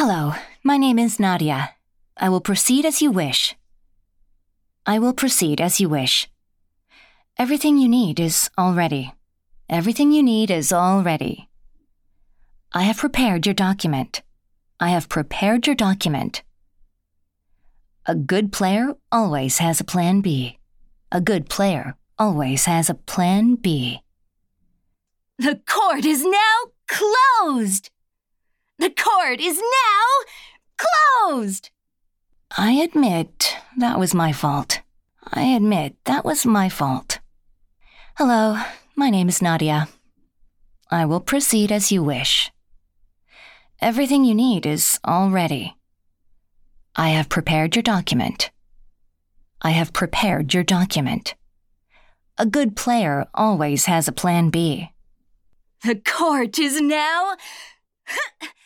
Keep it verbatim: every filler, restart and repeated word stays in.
Hello, my name is Nadia. I will proceed as you wish. I will proceed as you wish. Everything you need is all ready. Everything you need is all ready. I have prepared your document. I have prepared your document. A good player always has a plan B. A good player always has a plan B. The court is now closed! The court is now closed! I admit that was my fault. I admit that was my fault. Hello, my name is Nadia. I will proceed as you wish. Everything you need is all ready. I have prepared your document. I have prepared your document. A good player always has a plan B. The court is now